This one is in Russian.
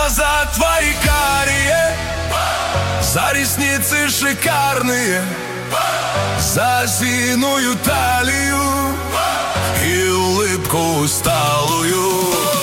глаза твои карие, за ресницы шикарные, за осиную талию и улыбку усталую.